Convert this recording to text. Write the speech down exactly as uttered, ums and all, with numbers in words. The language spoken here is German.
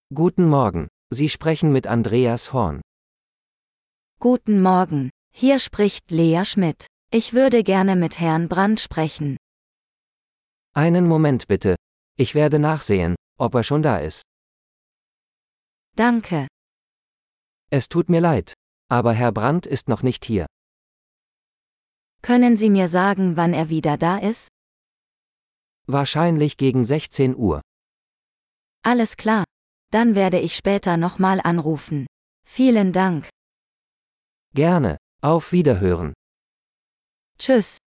Guten Morgen, Sie sprechen mit Andreas Horn. Guten Morgen, hier spricht Lea Schmidt. Ich würde gerne mit Herrn Brandt sprechen. Einen Moment bitte. Ich werde nachsehen, ob er schon da ist. Danke. Es tut mir leid, aber Herr Brandt ist noch nicht hier. Können Sie mir sagen, wann er wieder da ist? Wahrscheinlich gegen sechzehn Uhr. Alles klar. Dann werde ich später nochmal anrufen. Vielen Dank. Gerne. Auf Wiederhören. Tschüss.